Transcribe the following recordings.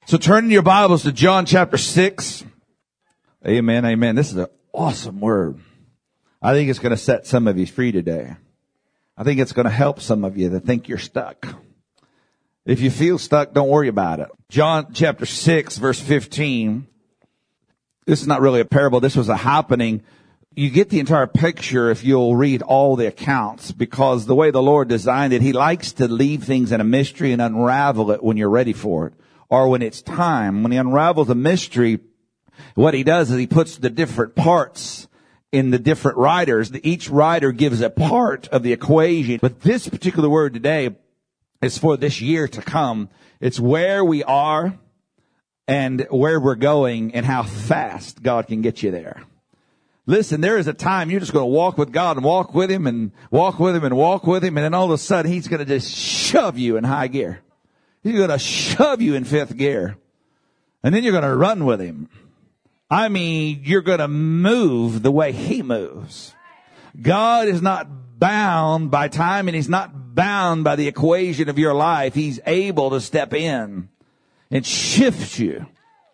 So turn in your Bibles to John chapter 6. Amen, amen. This is an awesome word. I think it's going to set some of you free today. I think it's going to help some of you that think you're stuck. If you feel stuck, don't worry about it. John chapter 6, verse 15. This is not really a parable. This was a happening. You get the entire picture if you'll read all the accounts, because the way the Lord designed it, He likes to leave things in a mystery and unravel it when you're ready for it, or when it's time. When He unravels a mystery, what He does is He puts the different parts in the different writers. Each writer gives a part of the equation. But this particular word today is for this year to come. It's where we are and where we're going and how fast God can get you there. Listen, there is a time you're just going to walk with God and walk with Him and walk with Him and walk with Him. And then all of a sudden He's going to just shove you in high gear. He's going to shove you in fifth gear. And then you're going to run with Him. I mean, you're going to move the way He moves. God is not bound by time, and He's not bound by the equation of your life. He's able to step in and shift you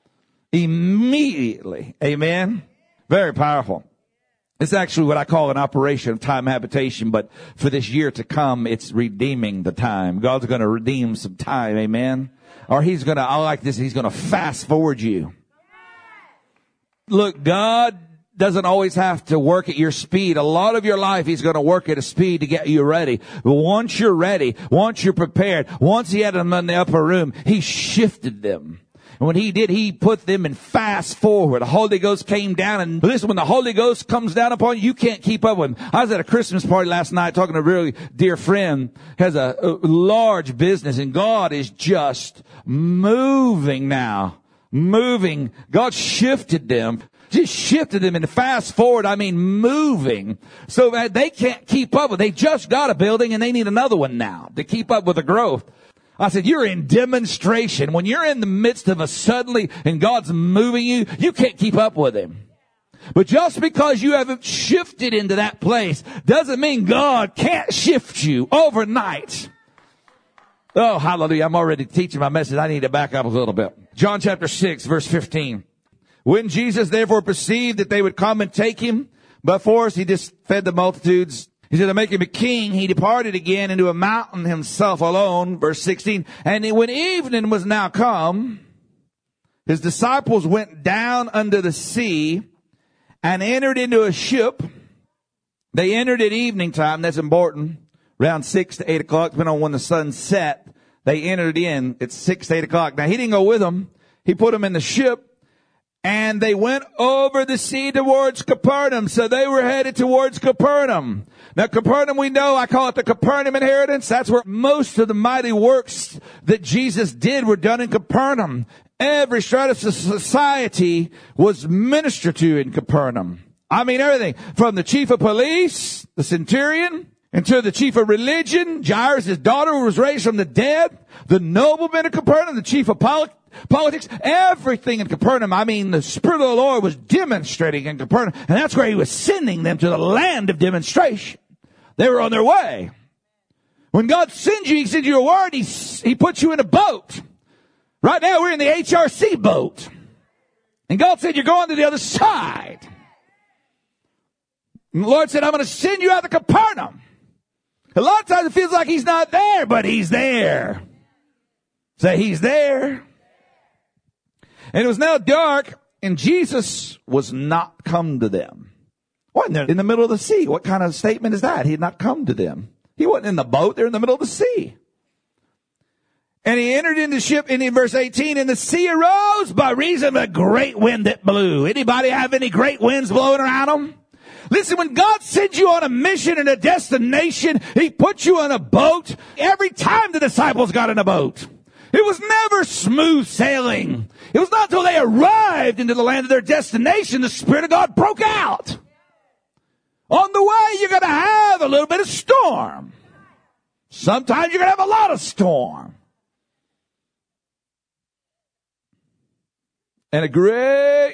immediately. Amen. Very powerful. It's actually what I call an operation of time habitation, but for this year to come, it's redeeming the time. God's going to redeem some time. Amen. Or He's going to, I like this, He's going to fast forward you. Look, God doesn't always have to work at your speed. A lot of your life, He's going to work at a speed to get you ready. But once you're ready, once you're prepared, once He had them in the upper room, He shifted them. And when He did, He put them in fast forward. The Holy Ghost came down, and listen, when the Holy Ghost comes down upon you, you can't keep up with Him. I was at a Christmas party last night talking to a really dear friend, has a large business, and God is just moving now. Moving. God shifted them. Just shifted them, and fast forward, I mean moving, so that they can't keep up with. They just got a building and they need another one now to keep up with the growth. I said, you're in demonstration. When you're in the midst of a suddenly and God's moving you, you can't keep up with Him. But just because you haven't shifted into that place doesn't mean God can't shift you overnight. Oh, hallelujah. I'm already teaching my message. I need to back up a little bit. John chapter 6, verse 15. When Jesus therefore perceived that they would come and take Him by force, He just fed the multitudes. He said to make Him a king. He departed again into a mountain Himself alone. Verse 16. And when evening was now come, His disciples went down under the sea and entered into a ship. They entered at evening time. That's important. Around 6 to 8 o'clock, depending on when the sun set. They entered in at 6 to 8 o'clock. Now He didn't go with them. He put them in the ship. And they went over the sea towards Capernaum. So they were headed towards Capernaum. Now Capernaum, we know, I call it the Capernaum inheritance. That's where most of the mighty works that Jesus did were done in Capernaum. Every strata of society was ministered to in Capernaum. I mean everything. From the chief of police, the centurion, and to the chief of religion, Jairus, his daughter, who was raised from the dead, the nobleman of Capernaum, the chief of politics, everything in Capernaum. I mean, the Spirit of the Lord was demonstrating in Capernaum, and that's where He was sending them, to the land of demonstration. They were on their way. When God sends you, He sends you a word, He puts you in a boat. Right now, we're in the HRC boat. And God said, you're going to the other side. And the Lord said, I'm going to send you out to Capernaum. A lot of times it feels like He's not there, but He's there. Say, He's there. And it was now dark, and Jesus was not come to them. Wasn't there in the middle of the sea? What kind of statement is that? He had not come to them. He wasn't in the boat. They're in the middle of the sea. And He entered into the ship, and in verse 18, and the sea arose by reason of a great wind that blew. Anybody have any great winds blowing around them? Listen, when God sends you on a mission and a destination, He puts you on a boat. Every time the disciples got in a boat, it was never smooth sailing. It was not until they arrived into the land of their destination the Spirit of God broke out. On the way, you're going to have a little bit of storm. Sometimes you're going to have a lot of storm. And a great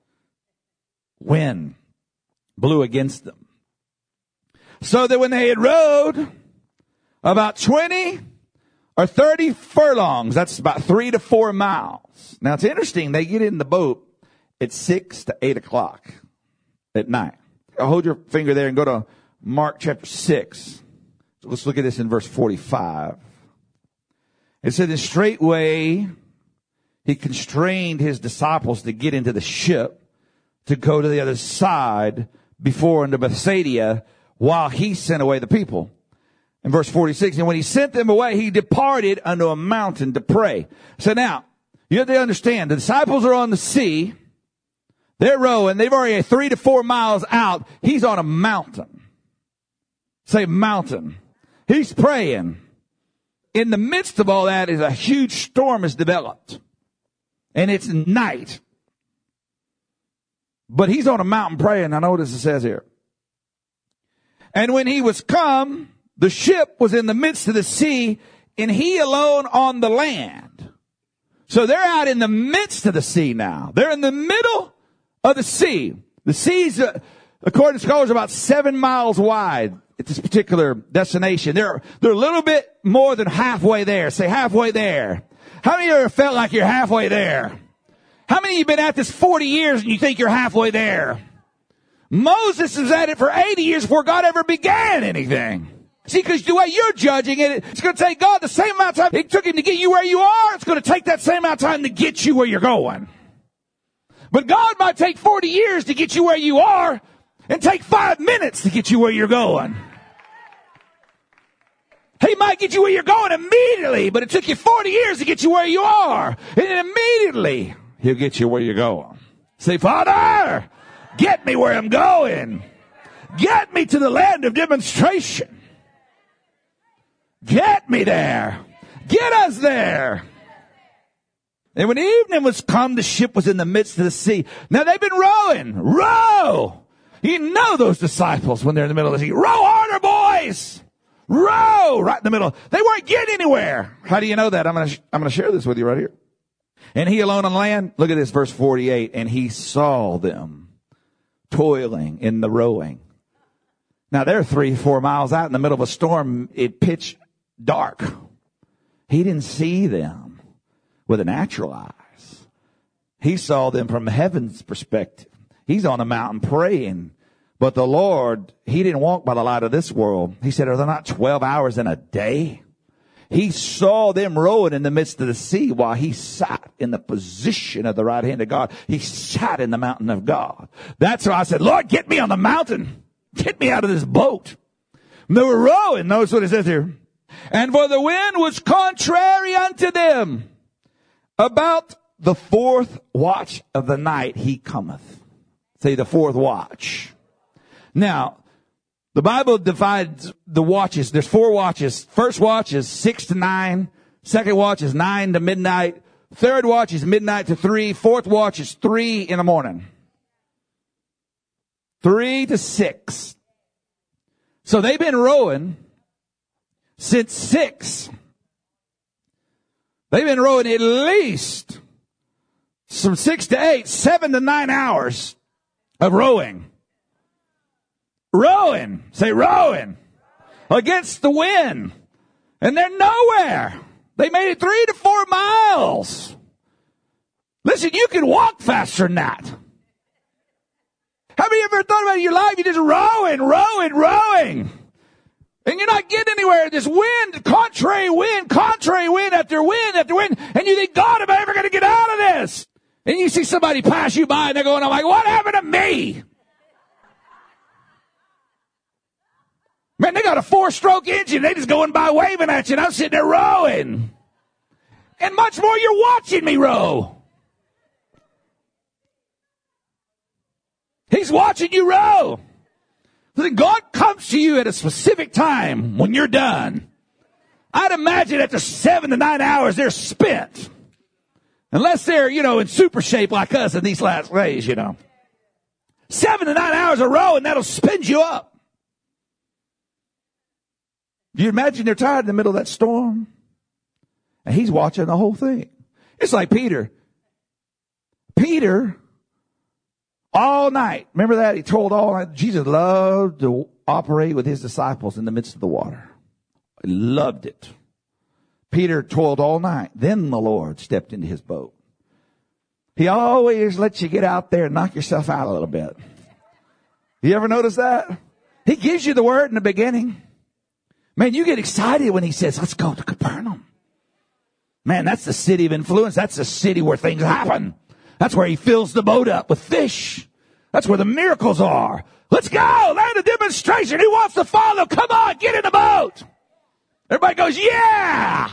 wind blew against them. So that when they had rowed about 20 or 30 furlongs. That's about 3 to 4 miles. Now it's interesting. They get in the boat at 6 to 8 o'clock at night. Hold your finger there and go to Mark chapter 6. So let's look at this in verse 45. It said, and straightway he constrained his disciples to get into the ship to go to the other side before into Bethsaida while he sent away the people. In verse 46, and when he sent them away, he departed unto a mountain to pray. So now, you have to understand, the disciples are on the sea. They're rowing. They've already 3 to 4 miles out. He's on a mountain. Say mountain. He's praying. In the midst of all that is a huge storm has developed. And it's night. But he's on a mountain praying. I know what it says here. And when he was come, the ship was in the midst of the sea, and he alone on the land. So they're out in the midst of the sea now. They're in the middle of the sea. The sea's, according to scholars, about 7 miles wide at this particular destination. They're a little bit more than halfway there. Say halfway there. How many of you ever felt like you're halfway there? How many of you been at this 40 years and you think you're halfway there? Moses was at it for 80 years before God ever began anything. See, because the way you're judging it, it's going to take God the same amount of time it took him to get you where you are. It's going to take that same amount of time to get you where you're going. But God might take 40 years to get you where you are and take 5 minutes to get you where you're going. He might get you where you're going immediately, but it took you 40 years to get you where you are. And then immediately, he'll get you where you're going. Say, Father, get me where I'm going. Get me to the land of demonstration. Get me there. Get us there. And when evening was come, the ship was in the midst of the sea. Now they've been rowing. Row. You know those disciples when they're in the middle of the sea. Row harder, boys. Row right in the middle. They weren't getting anywhere. How do you know that? I'm going to share this with you right here. And he alone on land. Look at this, verse 48. And he saw them toiling in the rowing. Now they're 3, 4 miles out in the middle of a storm. It pitch dark. He didn't see them with the natural eyes. He saw them from heaven's perspective. He's on the mountain praying. But the Lord, he didn't walk by the light of this world. He said, are there not 12 hours in a day? He saw them rowing in the midst of the sea while he sat in the position of the right hand of God. He sat in the mountain of God. That's why I said, Lord, get me on the mountain. Get me out of this boat. And they were rowing. Notice what it says here. And for the wind was contrary unto them. About the 4th watch of the night he cometh. Say the 4th watch. Now, the Bible divides the watches. There's 4 watches. First watch is 6 to 9. Second watch is 9 to midnight. Third watch is midnight to 3. Fourth watch is 3 in the morning. 3 to 6. So they've been rowing since 6. They've been rowing at least from 6 to 8, 7 to 9 hours of rowing. Rowing. Say rowing. Against the wind. And they're nowhere. They made it 3 to 4 miles. Listen, you can walk faster than that. Have you ever thought about it in your life? You're just rowing, rowing, rowing. And you're not getting anywhere. This wind after wind after wind. And you think, God, am I ever going to get out of this? And you see somebody pass you by and they're going, I'm like, what happened to me? Man, they got a 4-stroke engine. They just going by waving at you, and I'm sitting there rowing. And much more, you're watching me row. He's watching you row. Then God comes to you at a specific time when you're done. I'd imagine after 7 to 9 hours, they're spent. Unless they're, in super shape like us in these last days, 7 to 9 hours of rowing, that'll spin you up. Do you imagine they're tired in the middle of that storm? And he's watching the whole thing. It's like Peter. Peter, all night. Remember that? He told all night. Jesus loved to operate with his disciples in the midst of the water. He loved it. Peter toiled all night. Then the Lord stepped into his boat. He always lets you get out there and knock yourself out a little bit. You ever notice that? He gives you the word in the beginning. Man, you get excited when he says, let's go to Capernaum. Man, that's the city of influence. That's the city where things happen. That's where he fills the boat up with fish. That's where the miracles are. Let's go. There's a demonstration. Who wants to follow? Come on, get in the boat. Everybody goes, yeah.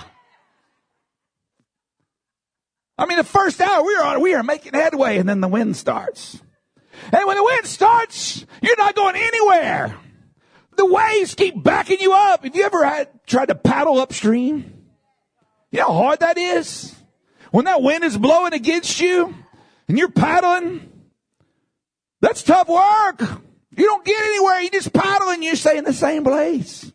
I mean, the first hour we are making headway, and then the wind starts. And when the wind starts, you're not going anywhere. The waves keep backing you up. Have you ever tried to paddle upstream? You know how hard that is? When that wind is blowing against you and you're paddling, that's tough work. You don't get anywhere. You just paddle and you stay in the same place.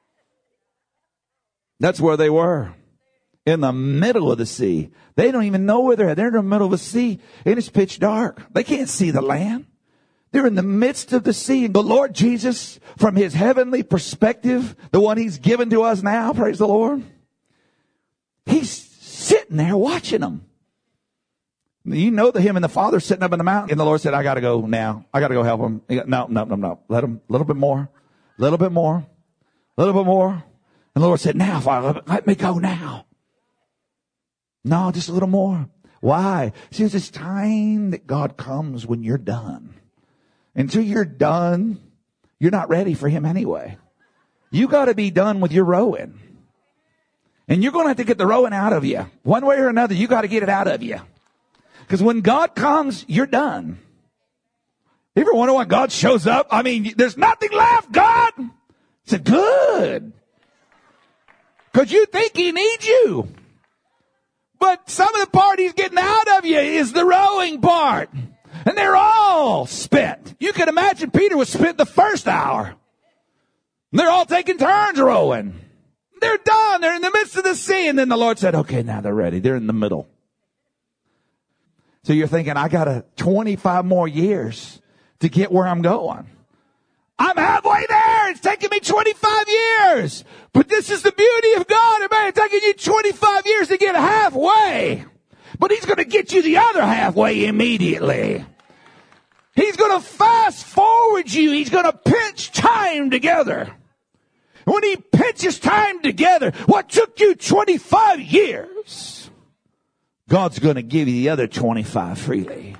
That's where they were. In the middle of the sea. They don't even know where they're at. They're in the middle of the sea and it's pitch dark. They can't see the land. They're in the midst of the sea. And the Lord Jesus, from his heavenly perspective, the one he's given to us now, praise the Lord, he's sitting there watching them. You know that him and the Father sitting up in the mountain. And the Lord said, I got to go now. I got to go help them. No. Let them a little bit more. A little bit more. A little bit more. And the Lord said, now, Father, let me go now. No, just a little more. Why? See, there's this time that God comes when you're done. Until you're done, you're not ready for him anyway. You got to be done with your rowing. And you're going to have to get the rowing out of you. One way or another, you got to get it out of you. Because when God comes, you're done. You ever wonder why God shows up? I mean, there's nothing left, God. I said, good. Because you think he needs you. But some of the part he's getting out of you is the rowing part. And they're all spent. You can imagine Peter was spent the first hour. They're all taking turns rowing. They're done. They're in the midst of the sea. And then the Lord said, okay, now they're ready. They're in the middle. So you're thinking, I got 25 more years to get where I'm going. I'm halfway there. It's taking me 25 years. But this is the beauty of God. It may have taken you 25 years to get halfway. But he's going to get you the other halfway immediately. He's going to fast forward you. He's going to pinch time together. When he pinches time together, what took you 25 years, God's going to give you the other 25 freely.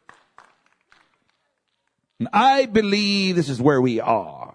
And I believe this is where we are.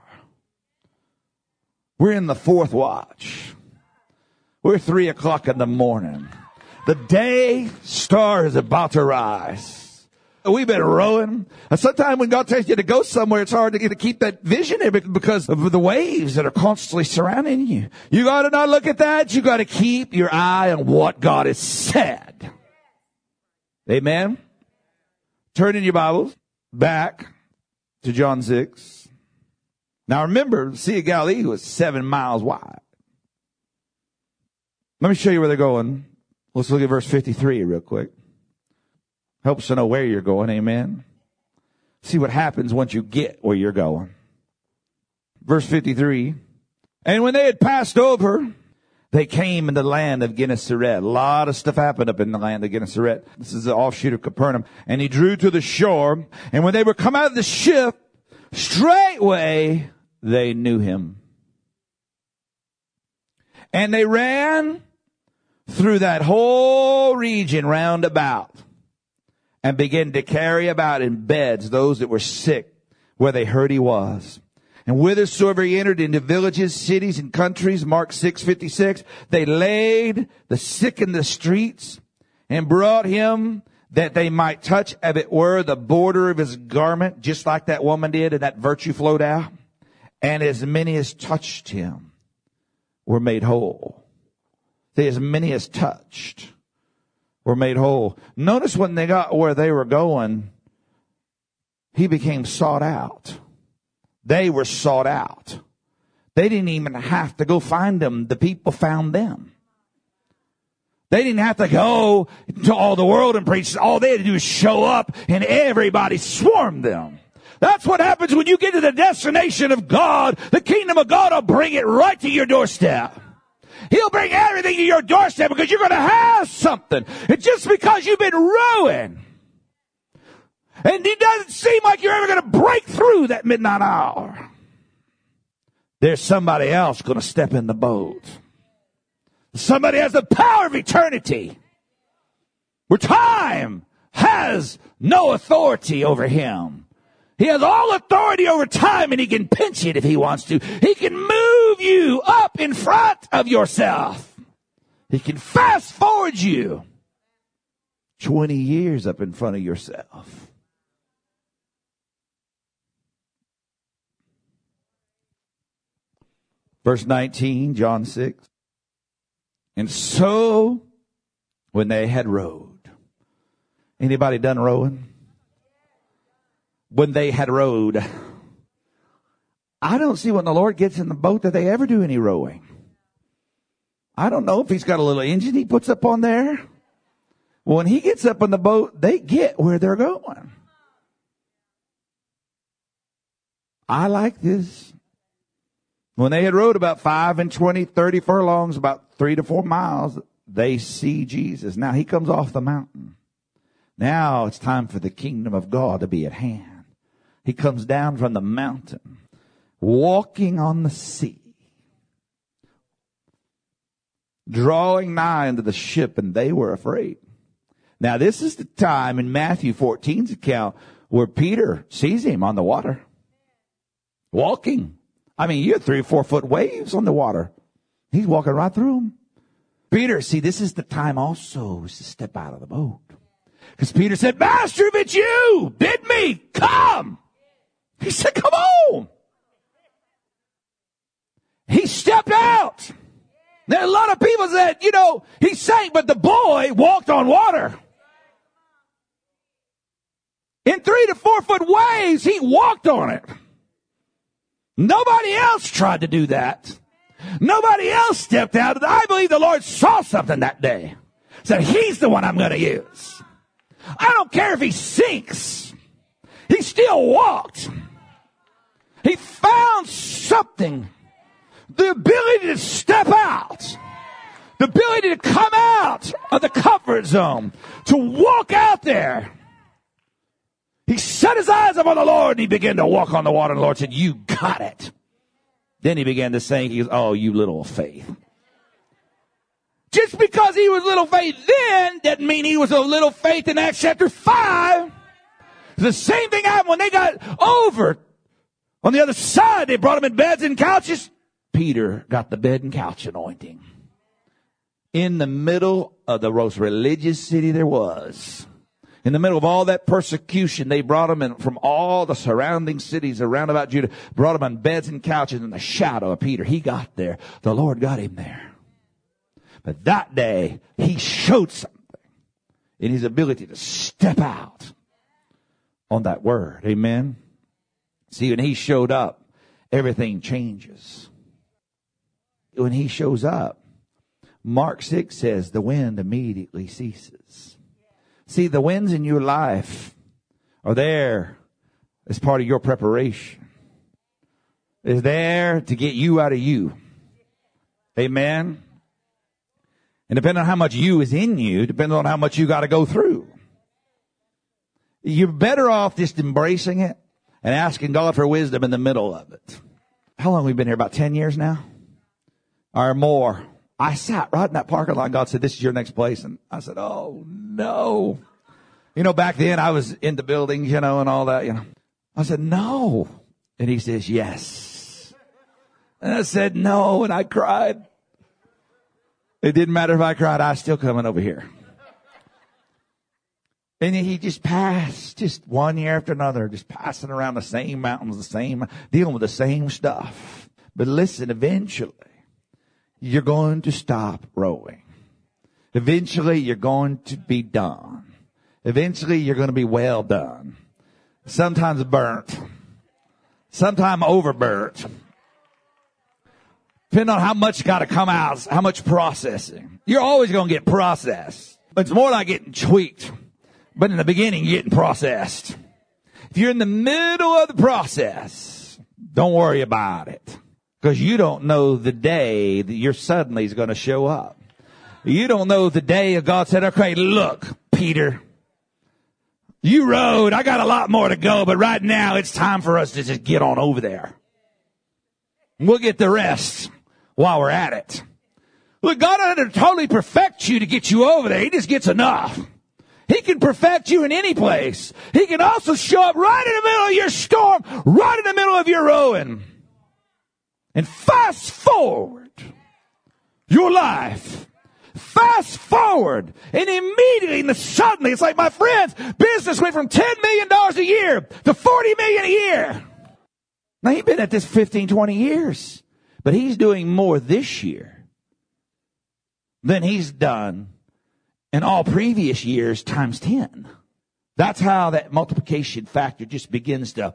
We're in the fourth watch. We're 3 o'clock in the morning. The day star is about to rise. We've been rowing. And sometimes when God tells you to go somewhere, it's hard to keep that vision there because of the waves that are constantly surrounding you. You got to not look at that. You got to keep your eye on what God has said. Amen. Turn in your Bibles back to John 6. Now remember, the Sea of Galilee was 7 miles wide. Let me show you where they're going. Let's look at verse 53 real quick. Helps to know where you're going. Amen. See what happens once you get where you're going. Verse 53. And when they had passed over, they came into the land of Gennesaret. A lot of stuff happened up in the land of Gennesaret. This is the offshoot of Capernaum. And he drew to the shore. And when they were come out of the ship, straightway they knew him. And they ran through that whole region round about and began to carry about in beds those that were sick where they heard he was. And whithersoever he entered into villages, cities, and countries, Mark 6:56, they laid the sick in the streets and brought him that they might touch, as it were, the border of his garment, just like that woman did, and that virtue flowed out. And as many as touched him were made whole. As many as touched were made whole. Notice when they got where they were going, he became sought out. They were sought out. They didn't even have to go find them. The people found them. They didn't have to go to all the world and preach. All they had to do is show up and everybody swarmed them. That's what happens when you get to the destination of God. The kingdom of God will bring it right to your doorstep. He'll bring everything to your doorstep because you're going to have something. And just because you've been ruined, and it doesn't seem like you're ever going to break through that midnight hour, there's somebody else going to step in the boat. Somebody has the power of eternity, where time has no authority over him. He has all authority over time, and he can pinch it if he wants to. He can move you up in front of yourself. He can fast forward you 20 years up in front of yourself. Verse 19, John 6. And so, when they had rowed. Anybody done rowing? When they had rowed. I don't see when the Lord gets in the boat that they ever do any rowing. I don't know if he's got a little engine he puts up on there. When he gets up on the boat, they get where they're going. I like this. When they had rowed about 5 and 20, 30 furlongs, about 3 to 4 miles, they see Jesus. Now he comes off the mountain. Now it's time for the kingdom of God to be at hand. He comes down from the mountain, walking on the sea, drawing nigh unto the ship, and they were afraid. Now this is the time in Matthew 14's account where Peter sees him on the water, walking. I mean, you have 3 or 4 foot waves on the water. He's walking right through them. Peter, see, this is the time also to step out of the boat. Because Peter said, Master, if it's you, bid me, come. He said, come on. He stepped out. There are a lot of people that, he sank, but the boy walked on water. In 3 to 4 foot waves, he walked on it. Nobody else tried to do that. Nobody else stepped out. I believe the Lord saw something that day. Said, he's the one I'm going to use. I don't care if he sinks. He still walked. He found something. The ability to step out. The ability to come out of the comfort zone. To walk out there. He set his eyes upon the Lord and he began to walk on the water. And the Lord said, you got it. Then he began to sing. He goes, oh, you little faith. Just because he was little faith then doesn't mean he was a little faith in Acts chapter 5. The same thing happened when they got over on the other side. They brought him in beds and couches. Peter got the bed and couch anointing. In the middle of the most religious city there was. In the middle of all that persecution, they brought him in from all the surrounding cities around about Judah, brought him on beds and couches in the shadow of Peter. He got there. The Lord got him there. But that day, he showed something in his ability to step out on that word. Amen. See, when he showed up, everything changes. When he shows up, Mark 6 says the wind immediately ceases. See, the winds in your life are there as part of your preparation. It's there to get you out of you. Amen. And depending on how much you is in you, depends on how much you got to go through. You're better off just embracing it and asking God for wisdom in the middle of it. How long have we been here? About 10 years now? Or more. I sat right in that parking lot. God said, this is your next place. And I said, oh, no. Back then I was in the buildings, and all that, I said, no. And he says, yes. And I said, no. And I cried. It didn't matter if I cried. I was still coming over here. And he just passed, just one year after another, just passing around the same mountains, dealing with the same stuff. But listen, eventually, you're going to stop rowing. Eventually, you're going to be done. Eventually, you're going to be well done. Sometimes burnt. Sometimes overburnt. Depending on how much got to come out, how much processing. You're always going to get processed. But it's more like getting tweaked. But in the beginning, you're getting processed. If you're in the middle of the process, don't worry about it. Because you don't know the day that your suddenly is going to show up. You don't know the day God said, okay, look, Peter, you rode. I got a lot more to go, but right now it's time for us to just get on over there. We'll get the rest while we're at it. Look, God doesn't totally perfect you to get you over there. He just gets enough. He can perfect you in any place. He can also show up right in the middle of your storm, right in the middle of your rowing. And fast forward your life. Fast forward. And immediately and suddenly, it's like my friend's business went from $10 million a year to $40 million a year. Now, he's been at this 15, 20 years. But he's doing more this year than he's done in all previous years times 10. That's how that multiplication factor just begins to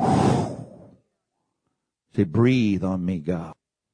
say, breathe on me, God.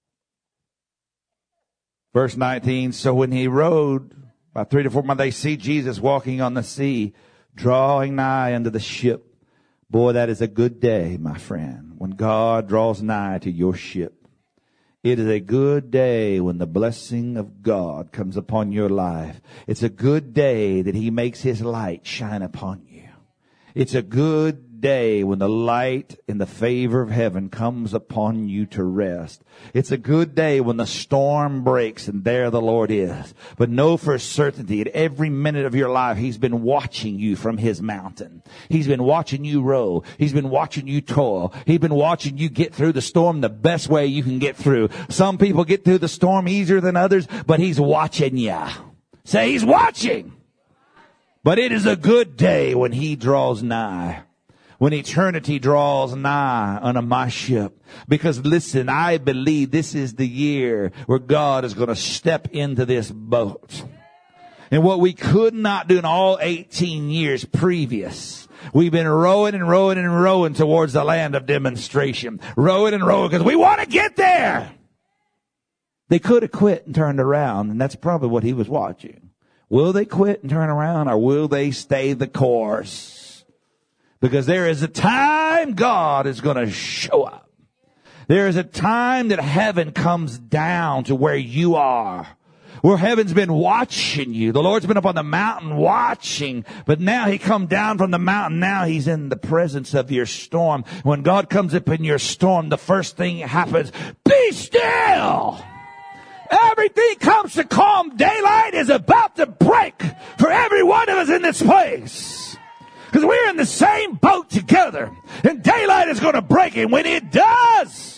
Verse 19, so when he rode, about 3 to 4 months, they see Jesus walking on the sea, drawing nigh unto the ship. Boy, that is a good day, my friend, when God draws nigh to your ship. It is a good day when the blessing of God comes upon your life. It's a good day that he makes his light shine upon you. It's a good day when the light and the favor of heaven comes upon you to rest. It's a good day when the storm breaks and there the Lord is. But know for certainty at every minute of your life, he's been watching you from his mountain. He's been watching you row. He's been watching you toil. He's been watching you get through the storm the best way you can get through. Some people get through the storm easier than others, but he's watching you. Say, he's watching. But it is a good day when he draws nigh. When eternity draws nigh unto my ship. Because listen, I believe this is the year where God is going to step into this boat. And what we could not do in all 18 years previous, we've been rowing and rowing and rowing towards the land of demonstration. Rowing and rowing because we want to get there. They could have quit and turned around, and that's probably what he was watching. Will they quit and turn around, or will they stay the course? Because there is a time God is going to show up. There is a time that heaven comes down to where you are. Where heaven's been watching you. The Lord's been up on the mountain watching. But now he come down from the mountain. Now he's in the presence of your storm. When God comes up in your storm, the first thing that happens, be still. Everything comes to calm. Daylight is about to break for every one of us in this place. Because we're in the same boat together. And daylight is going to break. And when it does,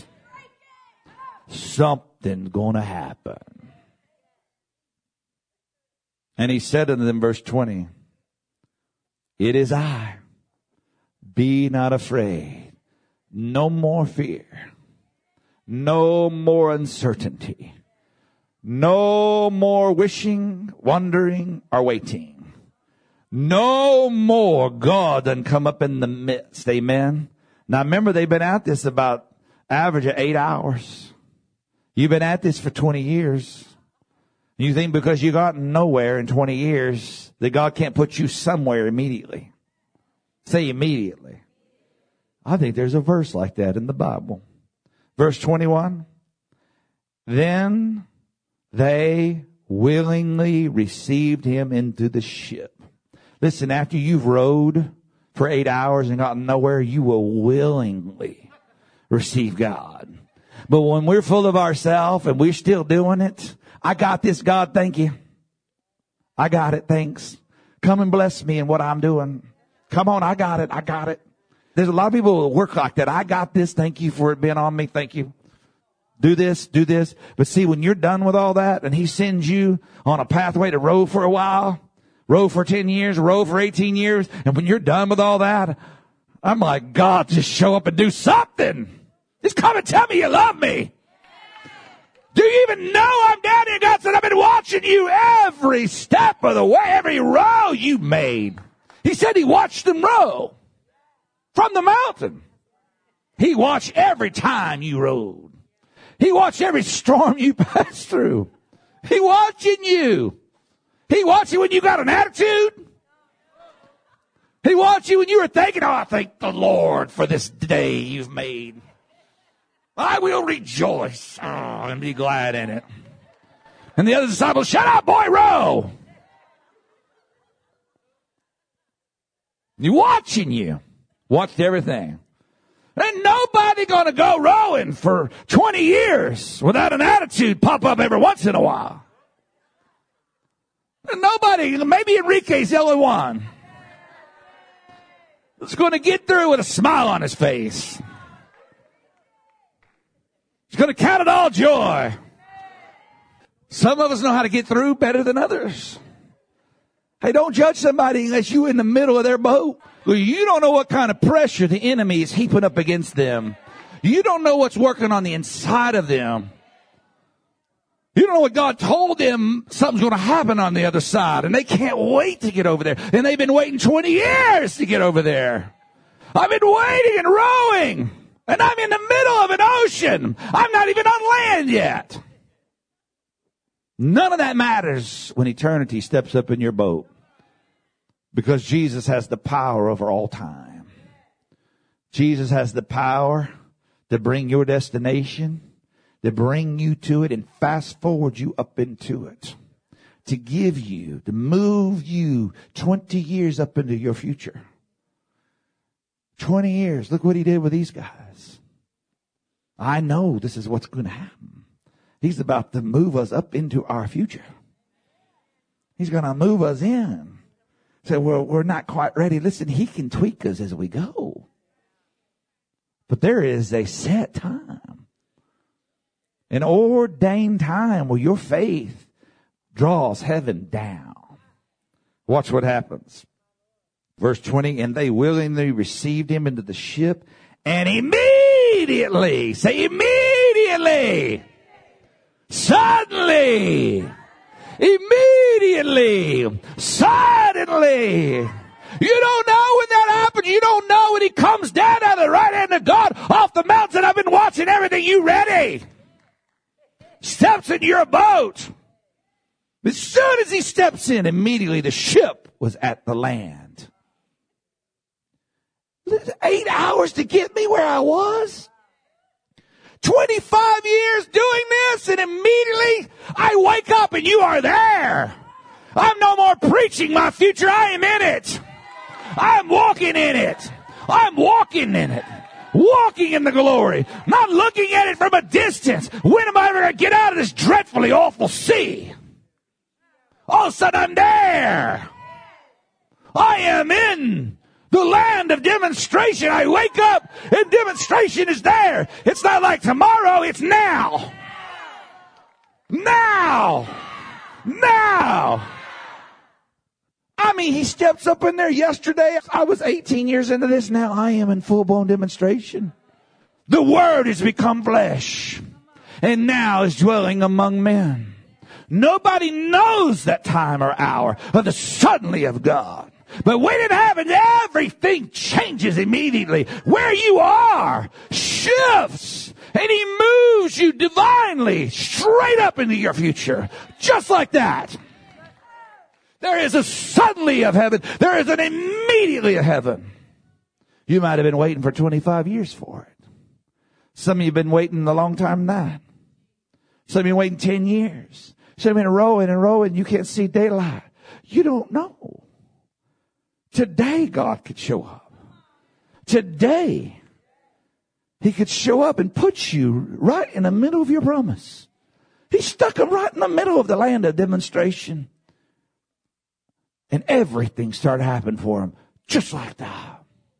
something's going to happen. And he said unto them, verse 20, it is I. Be not afraid. No more fear. No more uncertainty. No more wishing, wondering, or waiting. No more God done come up in the midst. Amen. Now remember, they've been at this about average of 8 hours. You've been at this for 20 years. You think because you got nowhere in 20 years that God can't put you somewhere immediately. Say immediately. I think there's a verse like that in the Bible. Verse 21. Then they willingly received him into the ship. Listen, after you've rowed for 8 hours and gotten nowhere, you will willingly receive God. But when we're full of ourselves and we're still doing it, I got this, God, thank you. I got it, thanks. Come and bless me in what I'm doing. Come on, I got it, I got it. There's a lot of people who work like that. I got this, thank you for it being on me, thank you. Do this, do this. But see, when you're done with all that and he sends you on a pathway to row for a while, row for 10 years, row for 18 years, and when you're done with all that, I'm like, God, just show up and do something. Just come and tell me you love me. Do you even know I'm down here? God said, I've been watching you every step of the way, every row you made. He said he watched them row from the mountain. He watched every time you rowed. He watched every storm you passed through. He watching you. He watched you when you got an attitude. He watched you when you were thinking, oh, I thank the Lord for this day you've made. I will rejoice and be glad in it. And the other disciples, shut up, boy, row. You're watching you. Watched everything. Ain't nobody going to go rowing for 20 years without an attitude pop up every once in a while. And nobody, maybe Enrique's the only one, is going to get through with a smile on his face. He's going to count it all joy. Some of us know how to get through better than others. Hey, don't judge somebody unless you're in the middle of their boat. You don't know what kind of pressure the enemy is heaping up against them. You don't know what's working on the inside of them. You don't know what God told them something's going to happen on the other side, and they can't wait to get over there. And they've been waiting 20 years to get over there. I've been waiting and rowing, and I'm in the middle of an ocean. I'm not even on land yet. None of that matters when eternity steps up in your boat, because Jesus has the power over all time. Jesus has the power to bring your destination, to bring you to it and fast forward you up into it, to give you, to move you 20 years up into your future. 20 years. Look what he did with these guys. I know this is what's going to happen. He's about to move us up into our future. He's going to move us in. So we're not quite ready. Listen, he can tweak us as we go. But there is a set time, an ordained time where your faith draws heaven down. Watch what happens. Verse 20, and they willingly received him into the ship, and immediately, say immediately, suddenly, immediately, suddenly. You don't know when that happens. You don't know when he comes down out of the right hand of God off the mountain. I've been watching everything. You ready? Steps in your boat. As soon as he steps in, immediately the ship was at the land. 8 hours to get me where I was. 25 years doing this, and immediately I wake up and you are there. I'm no more preaching my future. I am in it. I'm walking in it. I'm walking in it. Walking in the glory. Not looking at it from a distance. When am I ever going to get out of this dreadfully awful sea? All of a sudden I'm there. I am in the land of demonstration. I wake up and demonstration is there. It's not like tomorrow, it's now. Now. Now. I mean, he steps up in there yesterday. I was 18 years into this. Now I am in full-blown demonstration. The Word has become flesh and now is dwelling among men. Nobody knows that time or hour of the suddenly of God. But when it happens, everything changes immediately. Where you are shifts, and he moves you divinely straight up into your future. Just like that. There is a suddenly of heaven. There is an immediately of heaven. You might have been waiting for 25 years for it. Some of you have been waiting a long time than that. Some of you waiting 10 years. Some of you been rowing and rowing. You can't see daylight. You don't know. Today God could show up. Today he could show up and put you right in the middle of your promise. He stuck him right in the middle of the land of demonstration. And everything started happening for him just like that.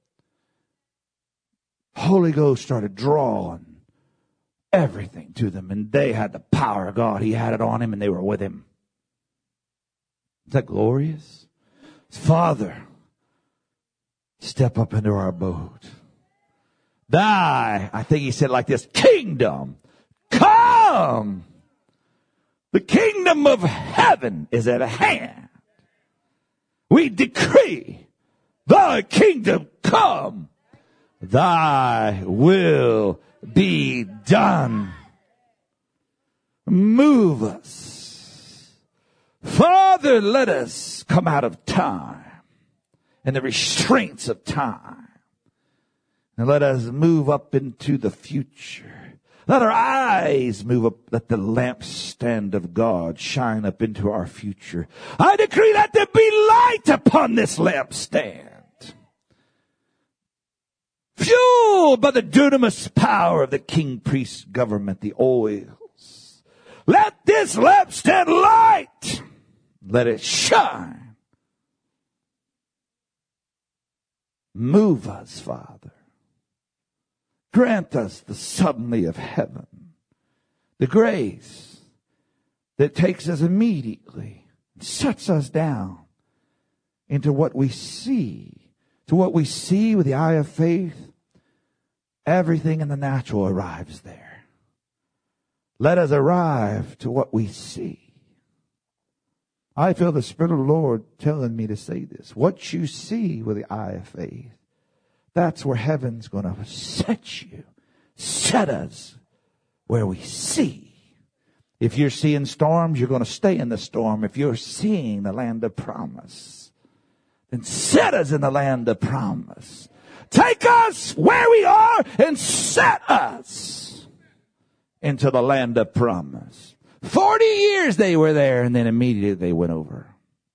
Holy Ghost started drawing everything to them. And they had the power of God. He had it on him and they were with him. Is that glorious? Father, step up into our boat. Thy, I think he said like this, kingdom come. The kingdom of heaven is at hand. We decree, thy kingdom come. Thy will be done. Move us. Father, let us come out of time and the restraints of time. And let us move up into the future. Let our eyes move up. Let the lampstand of God shine up into our future. I decree that there be light upon this lampstand. Fueled by the dunamis power of the king priest government, the oils. Let this lampstand light. Let it shine. Move us, Father. Grant us the suddenly of heaven, the grace that takes us immediately and sets us down into what we see. To what we see with the eye of faith, everything in the natural arrives there. Let us arrive to what we see. I feel the Spirit of the Lord telling me to say this. What you see with the eye of faith, that's where heaven's going to set you. Set us where we see. If you're seeing storms, you're going to stay in the storm. If you're seeing the land of promise, then set us in the land of promise. Take us where we are and set us into the land of promise. 40 years they were there, and then immediately they went over.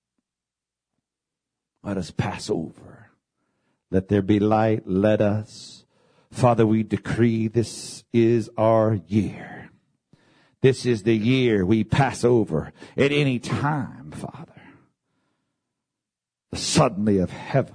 Let us pass over. Let there be light. Let us. Father, we decree this is our year. This is the year we pass over at any time, Father. The suddenly of heaven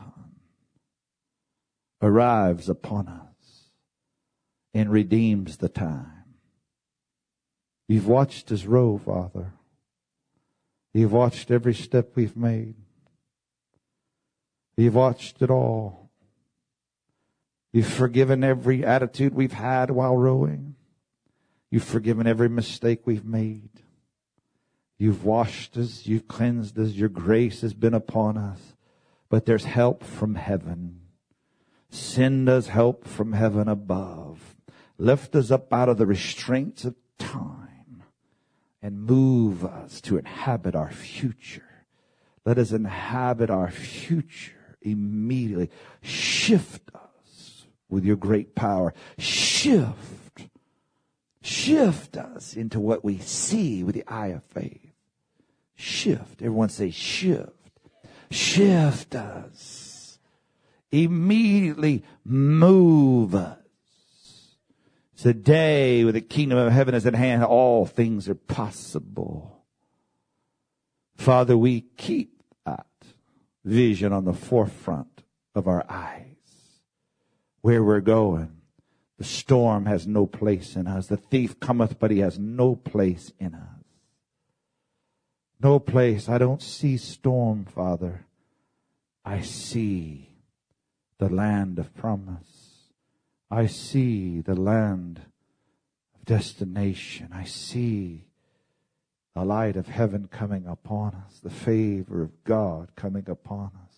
arrives upon us and redeems the time. You've watched us row, Father. You've watched every step we've made. You've watched it all. You've forgiven every attitude we've had while rowing. You've forgiven every mistake we've made. You've washed us. You've cleansed us. Your grace has been upon us. But there's help from heaven. Send us help from heaven above. Lift us up out of the restraints of time and move us to inhabit our future. Let us inhabit our future immediately. Shift us with your great power. Shift us into what we see with the eye of faith. Shift. Everyone say shift. Shift us. Immediately move us. It's a day where the kingdom of heaven is at hand. All things are possible. Father, we keep that vision on the forefront of our eyes. Where we're going. The storm has no place in us. The thief cometh, but he has no place in us. No place. I don't see storm, Father. I see the land of promise. I see the land of destination. I see the light of heaven coming upon us, the favor of God coming upon us.